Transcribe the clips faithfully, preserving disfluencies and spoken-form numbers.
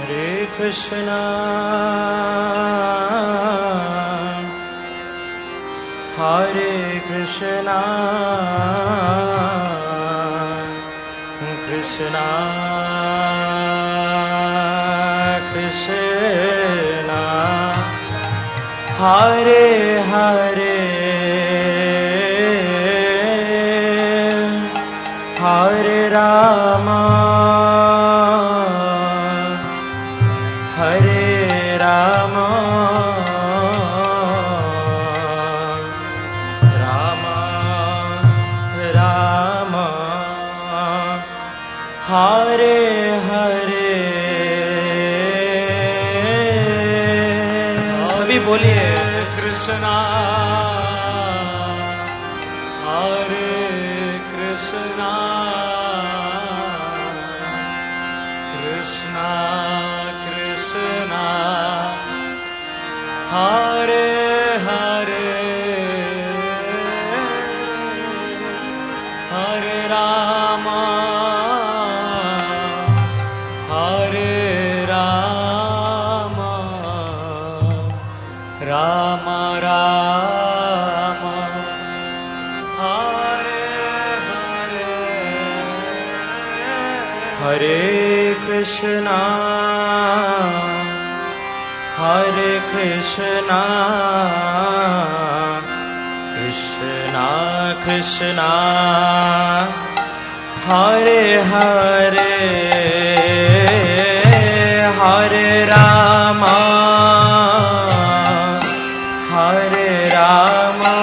Krishna, Hare Krishna, Krishna Krishna, Hare Hare, Hare Rama, Hare Rama, Rama Rama, Hare Hare। सभी बोलिए कृष्णा हरे कृष्णा कृष्णा कृष्णा हरे हरे, हरे रामा हरे रामा, राम राम हरे हरे, हरे कृष्णा हरे कृष्णा, कृष्णा कृष्णा हरे हरे, हरे रामा हरे रामा,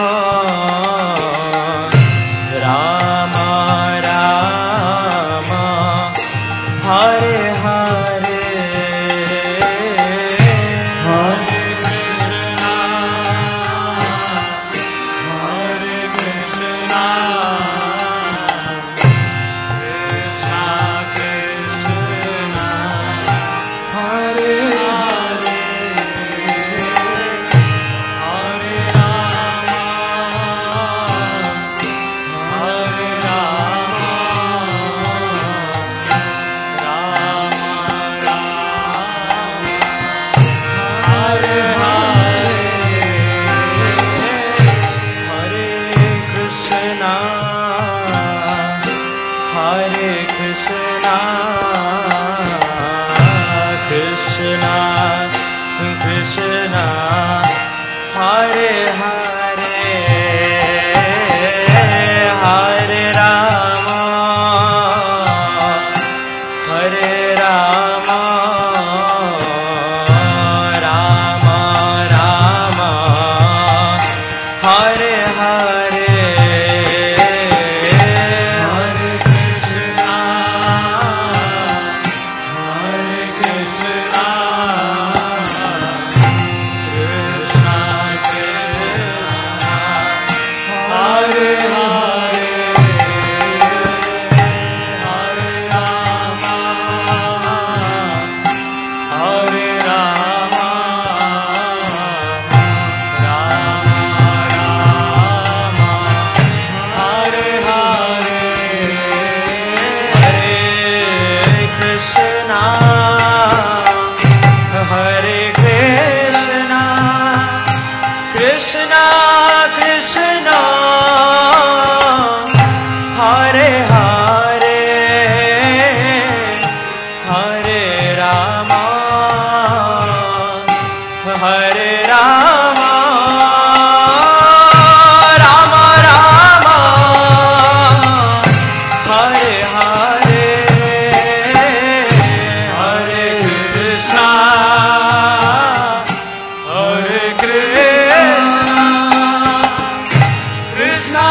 राम राम हरे हरे, हरे कृष्णा हरे कृष्णा कृष्णा कृष्णा हरे हरे, हरे रामा हरे रामा, राम राम हरे हरे, हरे कृष्णा हरे कृष्णा, कृष्णा कृष्णा हरे हरे, हरे रामा हरे रामा, राम राम हरे हरे, हरे कृष्णा हरे कृष्णा कृष्णा कृष्णा हरे हरे, हरे रामा हरे रामा, राम राम हरे हरे, हरे कृष्णा हरे कृष्णा, कृष्णा कृष्णा हरे हरे, हरे रामा हरे रामा, राम राम हरे हरे, हरे कृष्णा हरे Krishna, Krishna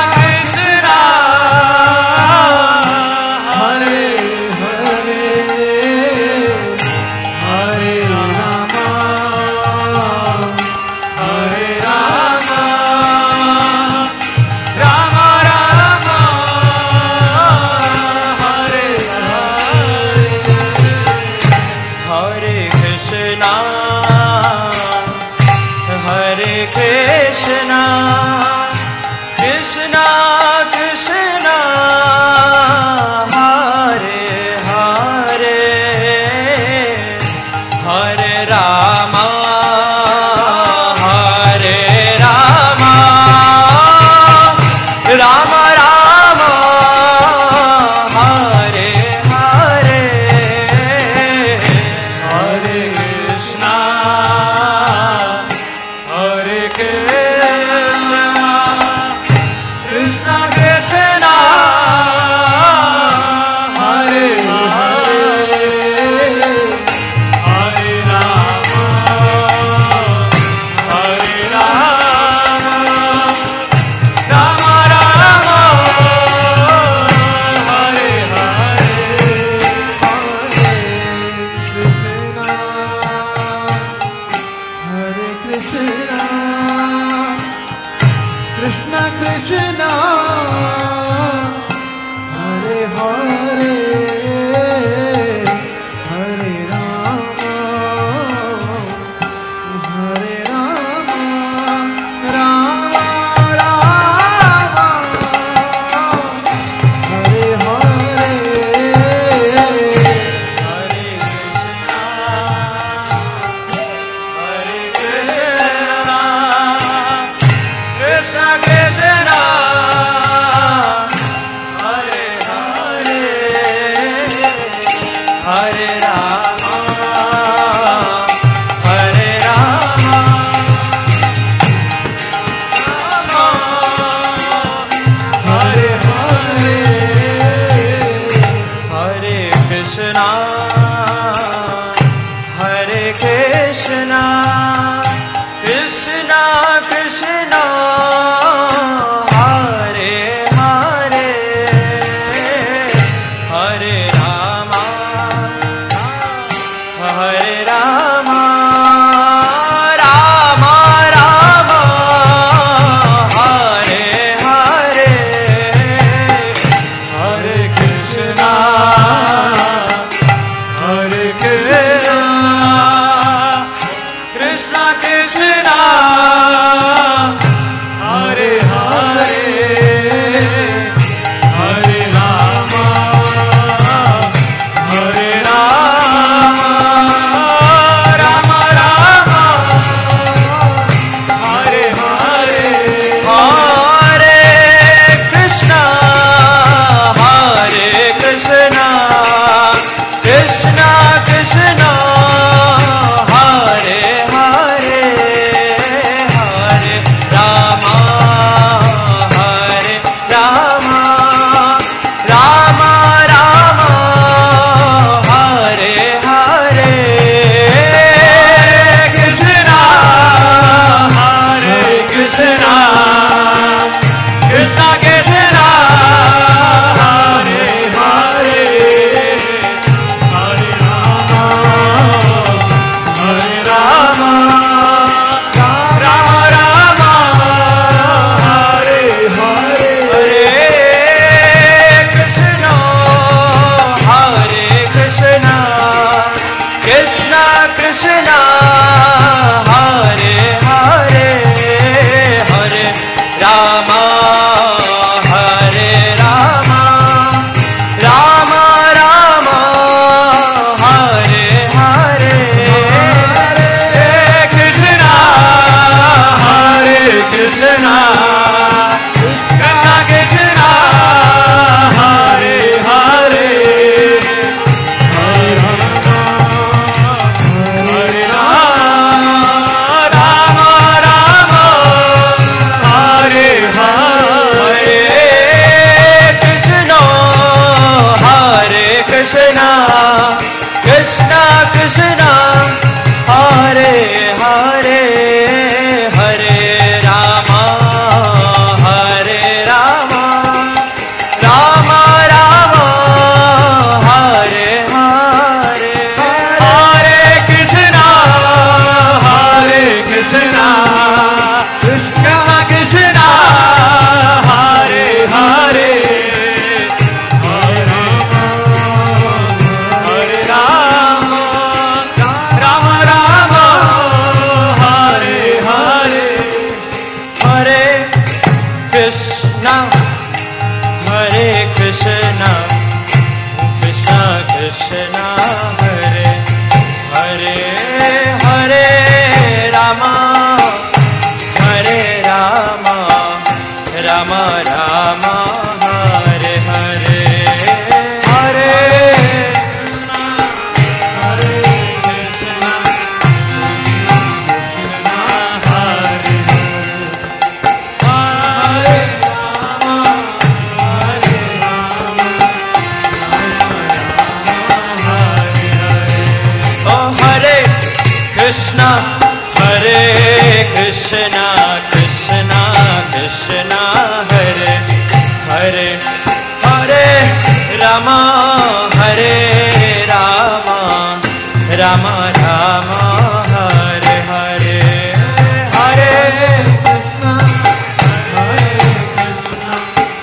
Krishna Hare Hare, Hare Rama, Hare Rama, Hare Hare, Hare Krishna, Hare Krishna, Krishna Krishna, Hare Hare, Hare Rama, Hare Rama, Rama Rama, Hare Hare, Hare Krishna, Hare Krishna, Krishna Krishna, Hare Hare, Hare Rama, Hare Rama, Rama Rama, Hare Hare, Hare Krishna, Hare Krishna, Krishna Krishna, Hare Hare, Hare Rama, Hare Rama, Rama Rama, Hare Hare, Hare Krishna, Hare Krishna, Krishna Krishna, Hare Hare, Hare Rama, Hare Rama, Rama Rama, Hare Hare, Hare Krishna, Hare Krishna, Krishna Krishna, Hare Hare, Hare Rama, Hare Rama, Rama Rama, Hare Hare, Hare Krishna, Hare Krishna, Krishna Krishna, Hare Hare, Hare Rama, Rama Rama, Hare Hare, Krishna, Hare Krishna, Krishna Krishna, Hare Hare, Hare Rama, Hare Rama, Rama Rama, Hare Hare, Hare Krishna, Hare Krishna, Krishna Krishna, Hare Hare, Hare Rama, Rama Rama, Hare Hare, Hare Krishna, Hare Krishna, Krishna Krishna, Hare Hare, Hare Rama, Hare Rama, Rama Rama, Hare Hare, Hare Krishna, Hare Krishna, Hare Hare, Oh Hare Krishna, Hare Krishna, Krishna Krishna, Hare Hare, Hare Rama, Hare Rama, Rama Rama, Hare Hare, Hare Krishna, Hare Krishna,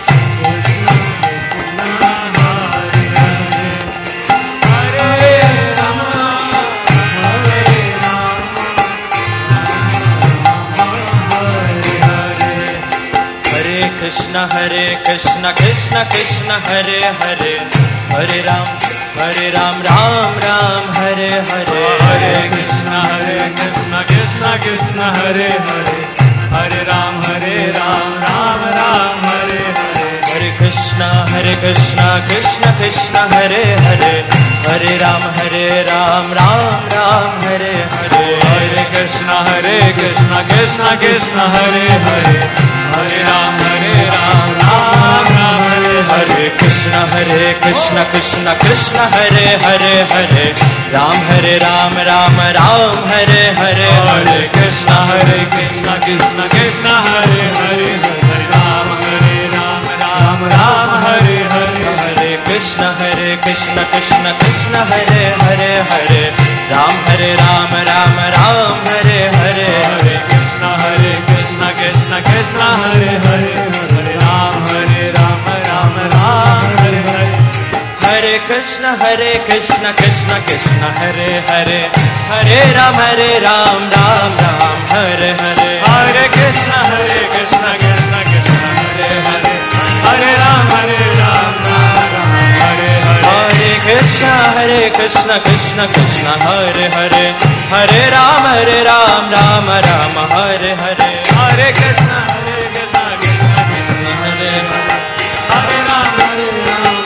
Krishna, Hare Krishna, Krishna Krishna, Hare Hare, Hare Ram, Hare Ram, Ram Ram, Hare Hare, Hare Krishna, Hare Krishna, Krishna Krishna, Hare Hare, Hare Ram, Hare Ram, Ram Ram, Hare Hare, Hare Krishna. Krishna Hare Krishna Krishna Krishna Hare Hare Hare Ram Hare Ram Ram Ram Hare Hare Hare Krishna Hare Krishna Krishna Krishna Hare Hare Hare Ram Hare Ram Ram Ram Hare Hare Krishna Hare Krishna Krishna Krishna Hare Hare Hare Ram Hare Ram Ram Ram Hare Hare Hare Krishna Hare Krishna Krishna Krishna Hare Hare Hare Ram Hare Ram Ram Ram Hare Hare Hare Krishna Hare Krishna Krishna Krishna Hare Hare Hare Ram Hare Ram Ram Ram Hare Hare Hare Krishna Hare Krishna Krishna Krishna Hare Hare Hare Ram Hare Ram Ram Ram Hare Hare Hare Krishna Hare Krishna Krishna Krishna Hare Hare Hare Ram Hare Ram Ram Ram Hare Hare Hare Krishna Hare Krishna Krishna Krishna Hare Hare Hare Ram Hare Ram Ram Ram Hare Hare Hare Krishna Hare Krishna Krishna Krishna Hare Hare Hare Ram Hare Ram Ram Ram Hare Hare Hare Krishna Hare Krishna Krishna Krishna Hare Hare Hare Ram Hare Ram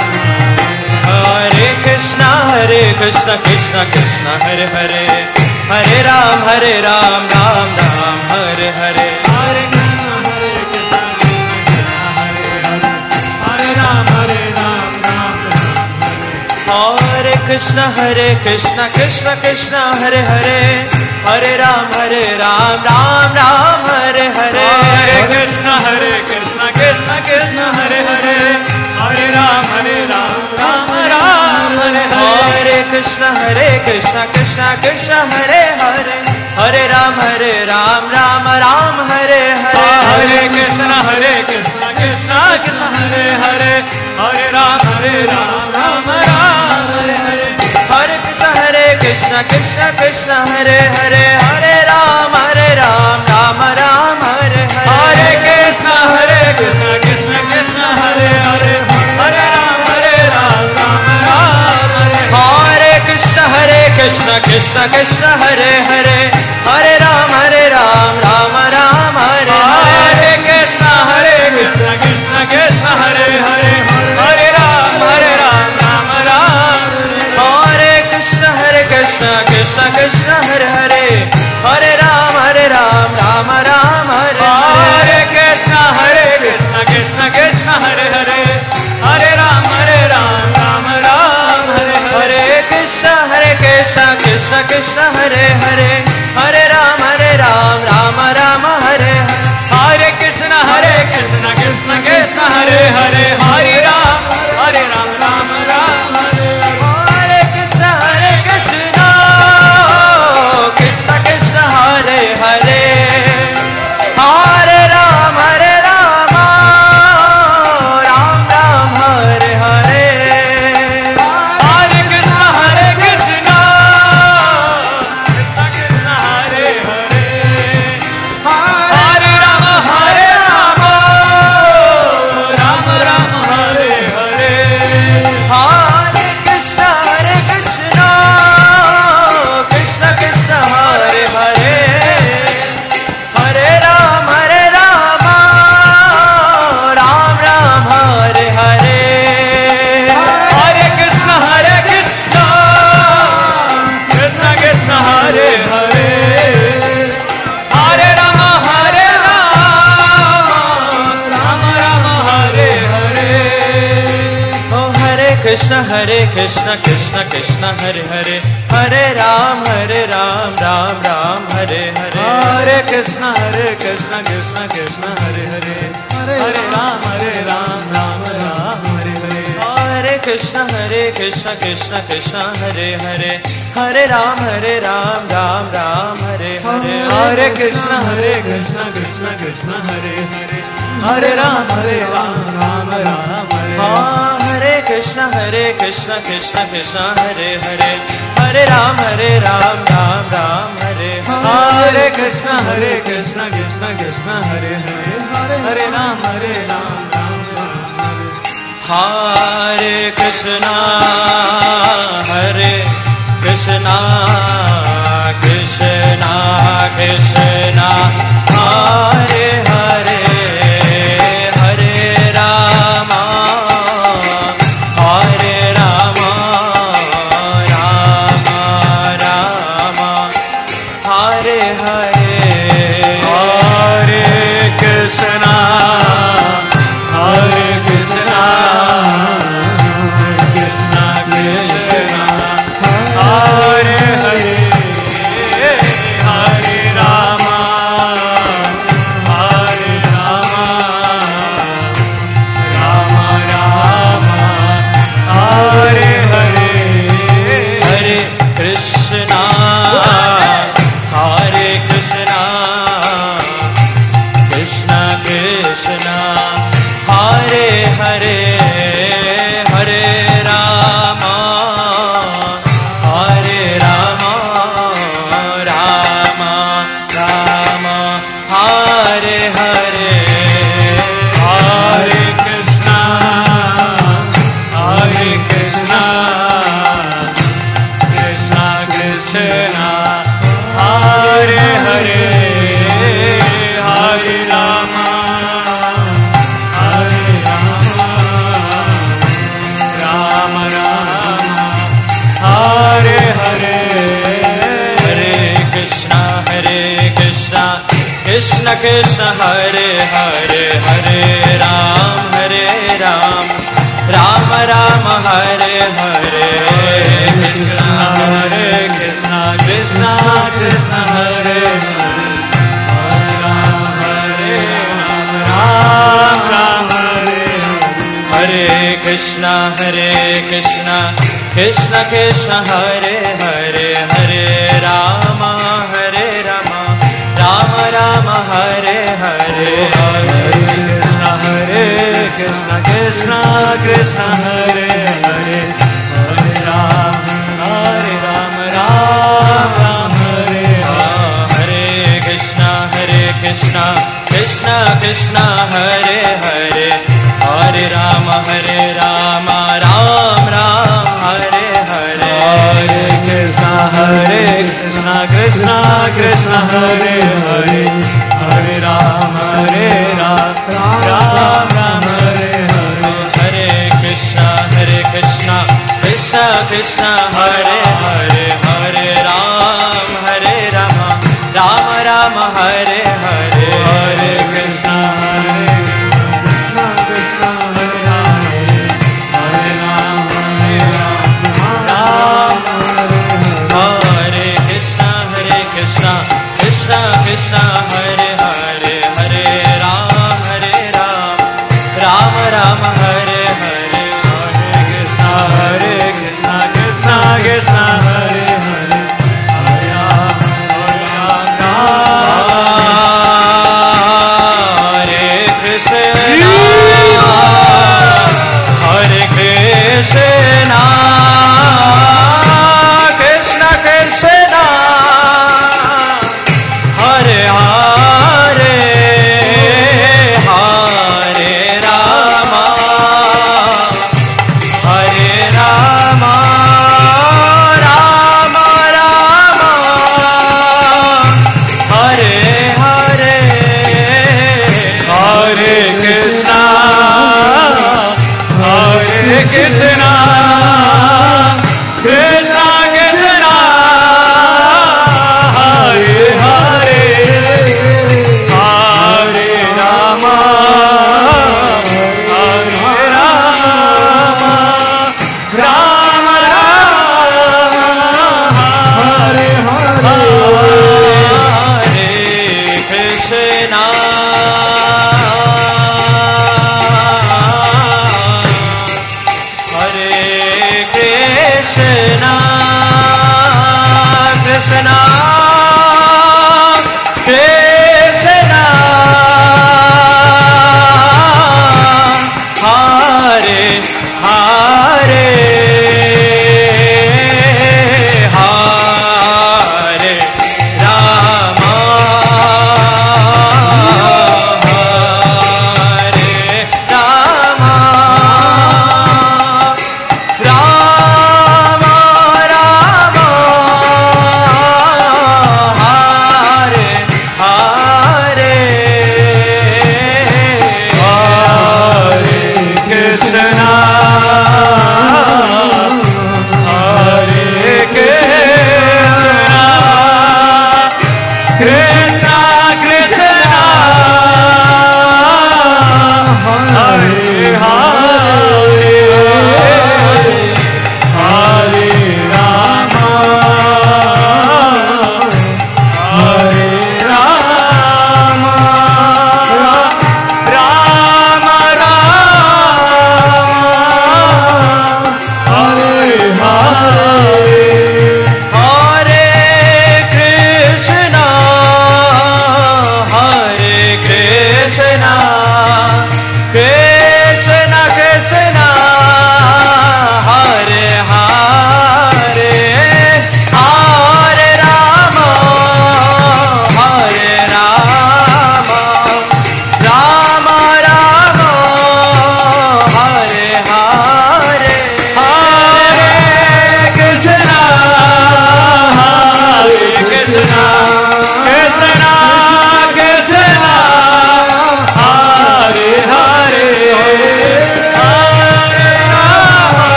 Hare Krishna Hare Krishna Krishna Krishna Hare Hare Hare Ram Hare Ram Ram Ram Hare Hare Hare Krishna Hare Krishna Krishna Krishna Hare Hare Hare Ram Hare Ram Ram Ram Hare Krishna Hare Krishna Krishna Krishna Hare Hare Hare Ram Hare Ram Ram Ram Hare Hare Hare Krishna Hare Krishna Krishna Krishna Hare Hare Hare Ram Hare Ram Ram Ram Hare Hare Hare Krishna Hare Krishna Krishna Krishna Hare Hare Hare Ram Hare Ram Ram Ram Hare Hare Hare Krishna Hare Krishna Krishna Krishna Hare Hare Hare Ram Hare Ram Ram Ram Hare Hare Hare Krishna Hare Krishna Krishna Krishna Hare Hare Hare Ram Hare Ram Ram Ram Hare Hare Hare Krishna Hare Krishna Krishna Krishna Hare Hare Hare Ram Hare Ram Ram Ram Hare Hare Krishna Hare Krishna Krishna Krishna Hare Hare Hare Ram Hare Ram Ram Ram Hare Hare Krishna Hare Krishna Krishna Krishna Hare Hare Hare Ram Hare Ram Ram Ram Hare Krishna Hare Krishna Krishna Krishna Hare Hare Hare Ram Hare Ram Ram Ram Hare Hare Krishna Hare Krishna Krishna Krishna Hare Hare Hare Ram Hare Ram Ram Ram Hare Hare Hare Krishna Hare Krishna Krishna Krishna Hare Hare Hare Ram Hare Ram Ram Ram Hare Hare Krishna Hare Krishna Krishna Krishna Hare Hare Hare Ram Hare Ram Ram Ram Hare Hare Krishna Hare Krishna Krishna Krishna Hare Hare Hare Ram Hare Ram Ram Ram Hare Hare Hare Krishna Hare Krishna Krishna Krishna Hare Hare Hare Ram Hare Ram Ram Ram Hare Hare Hare Krishna Hare Krishna Krishna Krishna Hare Hare Hare Ram Hare Ram Ram Ram Hare Hare Hare Krishna Hare Krishna Krishna Krishna Hare Hare Hare Rama Hare Rama Rama Rama Hare Hare Oh Hare Krishna Hare Krishna Krishna Krishna Hare Hare Hare Ram Hare Ram Ram Ram Hare Hare Hare Krishna Hare Krishna Krishna Krishna Hare Hare Hare Ram Hare Ram Ram Ram Hare Hare Hare Krishna Hare Krishna Krishna Krishna Hare Hare Hare Ram Hare Ram Ram Ram Hare Hare Hare Krishna Hare Krishna Krishna Krishna Hare Hare Hare Ram Hare Ram Ram Ram Hare हाँ हरे कृष्णा हरे कृष्णा कृष्णा कृष्णा हरे हरे हरे राम हरे राम राम राम हरे Hare Krishna Hare Krishna Krishna Krishna Hare Hare Hare Ram Hare Ram Ram Ram Hare हरे कृष्णा हरे कृष्णा कृष्णा कृष्णा हरे हरे हरे राम कृष्ण हरे हरे हरे राम हरे राम राम राम हरे हरे कृष्ण हरे कृष्ण कृष्ण कृष्ण हरे हरे राम हरे राम राम राम हरे हरे कृष्ण हरे कृष्ण कृष्ण कृष्ण हरे हरे हरे राम हरे राम राम राम हरे हरे हरे कृष्ण हरे कृष्ण कृष्ण कृष्ण हरे हरे हरे राम हरे राम राम राम हरे हरे कृष्ण हरे कृष्ण कृष्ण कृष्ण हरे हरे हरे राम हरे राम राम राम हरे हरे हरे कृष्ण हरे कृष्ण कृष्ण कृष्ण हरे हरे हरे राम हरे राम राम राम हरे हरे हरे कृष्ण हरे कृष्ण कृष्ण कृष्ण हरे हरे हरे राम हरे राम राम राम हरे हरे हरे कृष्ण हरे कृष्ण हरे हरे हरे राम हरे राम राम राम हरे हरे हरे कृष्ण हरे कृष्ण कृष्ण कृष्ण हरे हरे हरे राम हरे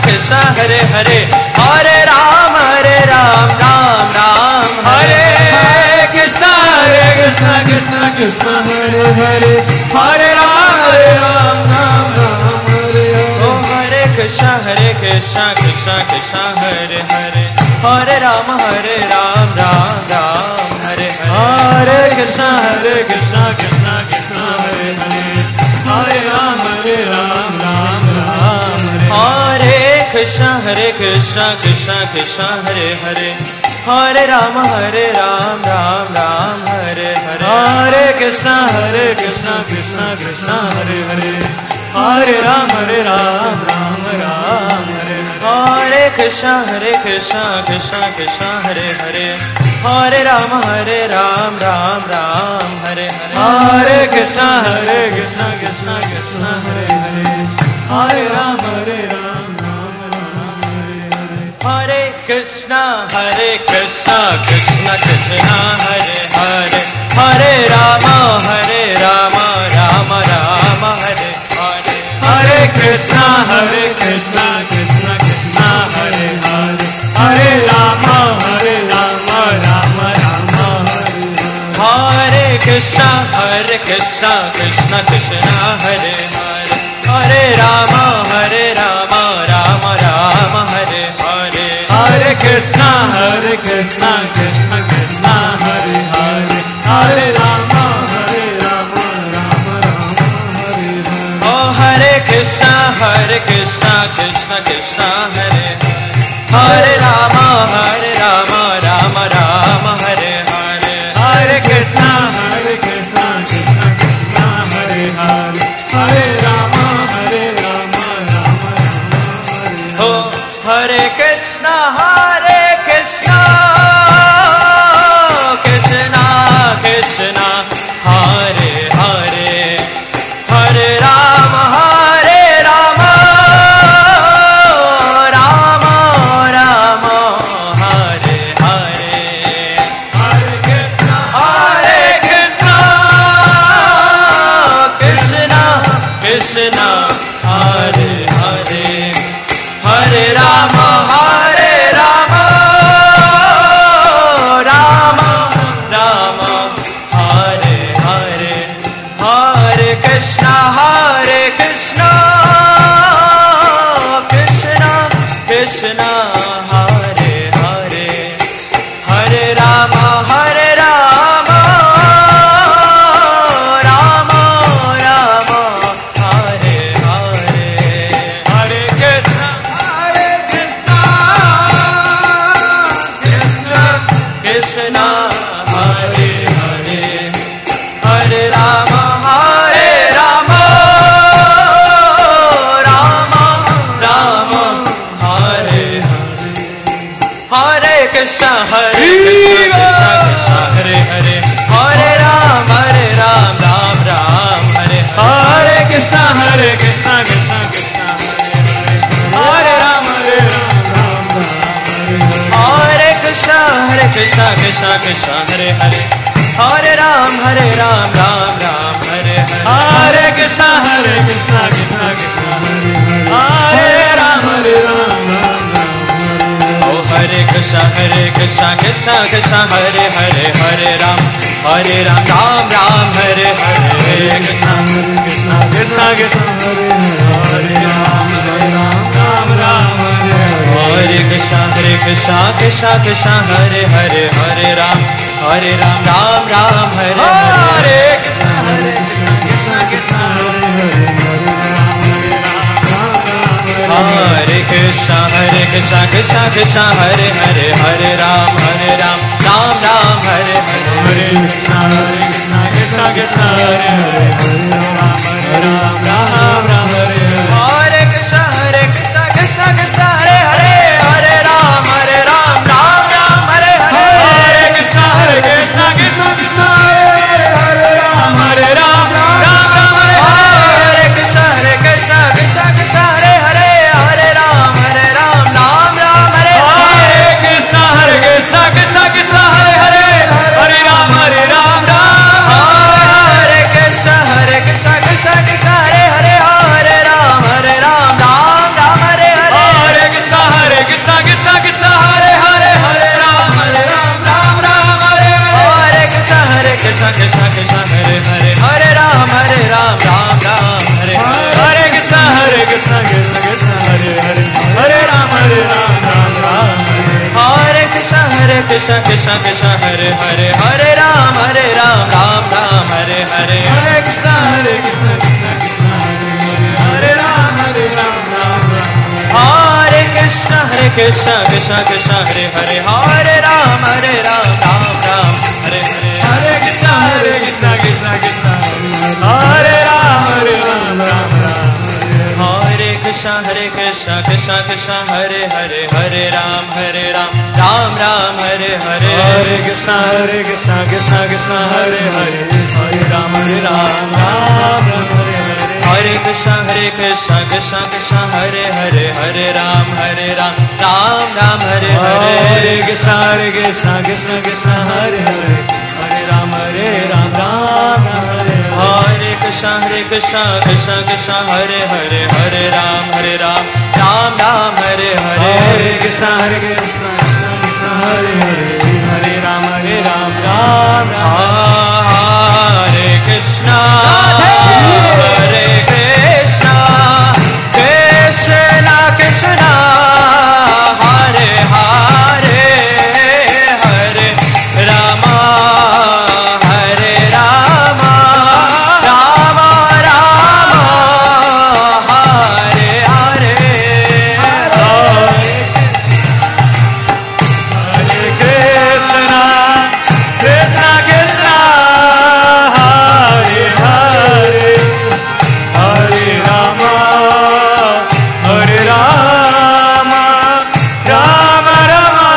कृष्ण हरे हरे हरे राम हरे राम राम राम हरे कृष्णा हरे कृष्णा कृष्णा कृष्णा हरे हरे हरे राम हरे राम राम राम हरे ओ हरे कृष्ण हरे कृष्ण कृष्ण कृष्ण हरे हरे हरे राम हरे राम राम राम हरे हरे कृष्णा हरे कृष्णा कृष्णा कृष्णा हरे हरे हरे राम हरे राम राम राम हरे कृष्ण हरे कृष्ण कृष्ण कृष्ण हरे हरे हरे राम हरे राम राम राम हरे हरे हरे कृष्णा हरे कृष्णा कृष्णा कृष्णा हरे हरे हरे राम हरे राम राम राम हरे हरे कृष्ण हरे कृष्ण कृष्ण कृष्ण हरे हरे हरे राम हरे राम राम राम हरे हरे हरे कृष्णा हरे कृष्णा कृष्णा कृष्णा हरे हरे हरे राम हरे राम राम राम हरे हरे हरे कृष्णा हरे कृष्णा कृष्ण कृष्ण हरे हरे हरे राम हरे राम राम राम हरे हरे हरे कृष्णा हरे कृष्णा कृष्णा कृष्णा हरे हरे हरे राम हरे राम राम राम हरे हरे कृष्णा हरे कृष्णा कृष्ण कृष्ण हरे हरे हरे राम हरे राम राम राम हरे हरे हरे कृष्णा हरे कृष्णा कृष्णा कृष्णा हरे हरे हरे राम हरे राम राम राम हरे हरे ओ हरे कृष्णा हरे कृष्णा कृष्ण कृष्ण हरे हरे राम हरे राम राम राम हरे हरे हरे कृष्णा हरे कृष्णा कृष्णा कृष्णा हरे हरे हरे राम हरे राम राम राम हरे ओ हरे कृष्णा हरे कृष्णा कृष्णा कृष्णा हरे हरे हरे राम हरे राम राम राम हरे हरे हरे कृष्णा हरे कृष्णा कृष्णा कृष्णा हरे हरे हरे राम हरे राम राम राम हरे हरे हरे कृष्णा हरे कृष्णा कृष्णा कृष्णा हरे हरे हरे राम हरे राम राम राम हरे हरे हरे कृष्णा हरे कृष्णा कृष्णा कृष्णा हरे हरे हरे राम हरे राम राम राम हरे हरे हरे कृष्णा हरे कृष्णा कृष्णा हरे हरे हरे राम हरे राम राम राम हरे हरे कृष्णा हरे कृष्णा कृष्णा कृष्णा हरे हरे हरे राम हरे राम राम राम हरे हरे हरे कृष्णा हरे कृष्णा कृष्णा कृष्णा हरे हरे हरे राम हरे राम राम राम हरे हरे हरे कृष्णा हरे कृष्णा कृष्णा कृष्णा हरे हरे हरे राम हरे राम राम राम हरे ओ हरे कृष्णा हरे कृष्णा कृष्णा कृष्णा हरे हरे हरे राम हरे राम राम राम हरे हरे कृष्णा हरे कृष्णा कृष्णा कृष्णा हरे हरे राम हरे राम राम राम हरे हरे कृष्णा हरे कृष्णा कृष्णा कृष्णा हरे हरे हरे राम हरे राम राम राम हरे हरे कृष्णा हरे कृष्णा कृष्णा कृष्णा हरे हरे हरे राम हरे राम राम राम हरे कृष्णा हरे कृष्णा कृष्णा कृष्णा हरे हरे हरे राम हरे राम राम राम हरे हरे हरे कृष्णा हरे कृष्णा कृष्णा कृष्णा हरे हरे हरे राम हरे राम राम राम हरे हरे हरे कृष्णा हरे कृष्णा कृष्णा कृष्णा हरे हरे हरे राम हरे राम राम राम हरे हरे हरे कृष्णा हरे कृष्णा कृष्णा कृष्णा हरे हरे हरे राम हरे राम राम राम हरे हरे हरे कृष्णा हरे कृष्णा कृष्णा कृष्णा हरे हरे हरे राम हरे राम राम राम हरे हरे कृष्णा हरे कृष्णा कृष्णा कृष्णा हरे हरे हरे राम हरे राम राम हरे कृष्णा हरे कृष्णा कृष्णा कृष्णा हरे हरे हरे राम हरे Krishna Krishna Krishna Hare Hare Hare Ram Hare Ram Ram Ram Hare Hare Hare Krishna Hare Krishna Krishna Krishna Hare Hare Hare Ram Hare Ram Ram Ram Hare Krishna Hare Krishna Krishna Krishna Hare Hare Hare Ram Hare Ram Ram Ram Hare Hare Hare Krishna Hare Krishna Krishna Krishna Hare Ram Hare Ram Ram Ram Hare Krishna Hare Krishna Krishna Krishna Hare Hare Hare Ram Hare Ram Ram Ram Hare Hare Hare Krishna Hare Krishna Krishna Krishna Hare Hare Hare Ram Hare Ram Ram Ram Hare Hare Hare Krishna Hare Krishna Krishna Krishna Hare Hare Hare Ram Hare Ram Ram Ram Hare Hare Hare Krishna Hare Krishna Krishna Krishna Hare Hare Hare Ram Hare Ram Ram Ram Hare Hare Krishna Hare Krishna Krishna Krishna Hare Hare Hare Ram Hare Ram Ram Ram Hare Hare Hare Krishna Hare Krishna Krishna Krishna Hare Hare Hare Ram Hare Ram Ram Ram Hare Krishna Hare Krishna Krishna Krishna Hare Hare Hare Rama Hare Rama Rama Rama Hare Hare Hare Krishna Krishna Krishna Hare Hare Hare Rama Hare Rama Rama Rama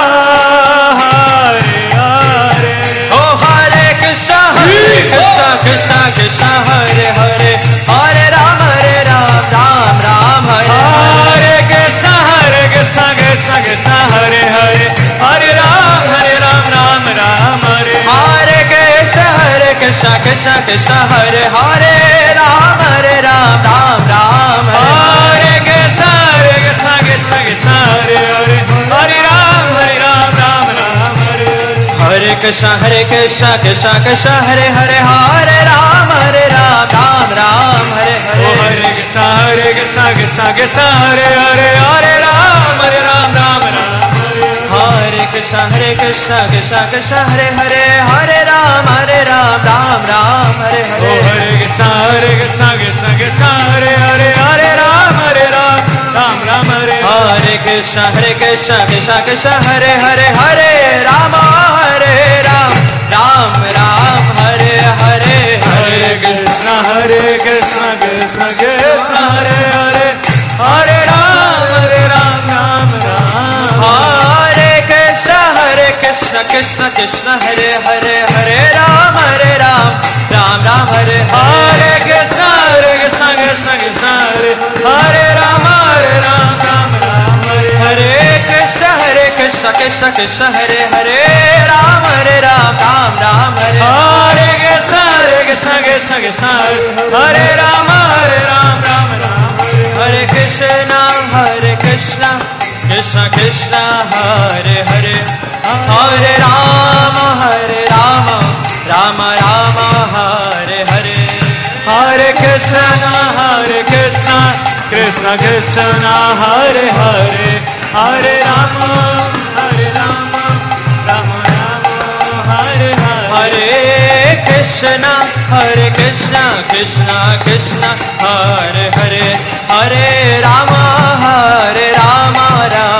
Hare Hare Oh Hare Krishna Hare Krishna Krishna Krishna Hare Hare Hare Ram Hare Ram Ram Ram Hare Hare Hare Krishna Hare Krishna Krishna Krishna Hare Hare Hare Ram Hare Ram Ram Ram Hare Hare Krishna Hare Krishna Krishna Krishna Hare Hare Ram Hare Ram Ram Ram Hare Hare Krishna Hare Krishna Krishna Krishna Hare Hare Hare Ram Hare Ram Ram Ram Hare Hare Krishna Hare Krishna Krishna Krishna Hare Hare Hare Ram Hare Ram Ram Ram Hare Oh Hare Hare Krishna Hare Krishna Krishna Krishna Hare Hare Hare Ram Hare Ram Ram Ram Hare Hare Krishna Hare Krishna Krishna Krishna Hare Hare Hare Ram Hare Ram Ram Ram Hare Oh Hare Hare Krishna Hare Krishna Krishna Krishna Hare Hare Hare Ram Hare Ram Ram Ram Hare Hare Krishna Hare Krishna Krishna Krishna Hare Hare Hare Rama Hare Ram Ram Ram Hare Hare Hare Krishna Hare Krishna Krishna Krishna Hare Hare Hare Ram Hare Ram Ram Ram Hare Krishna Hare Krishna Krishna Krishna Hare Hare Hare Ram Hare Ram Ram Ram Hare Hare Krishna Hare Krishna Krishna Krishna Hare Hare Ram Hare Ram Ram Ram Hare Hare Krishna Hare Krishna Krishna Krishna Hare Hare Ram Hare Ram Ram Ram Hare Hare Krishna Hare Krishna Krishna Krishna Hare Hare Ram Hare Ram Ram Ram Hare Krishna Hare Krishna Krishna Krishna Hare Hare Hare Rama Hare Rama Rama Rama Hare Hare Hare Krishna Hare Krishna Krishna Krishna Hare Hare Hare Rama Hare Rama Rama Rama Hare Hare Hare Krishna Hare Krishna Krishna Krishna Hare Hare Hare Rama Hare Rama Rama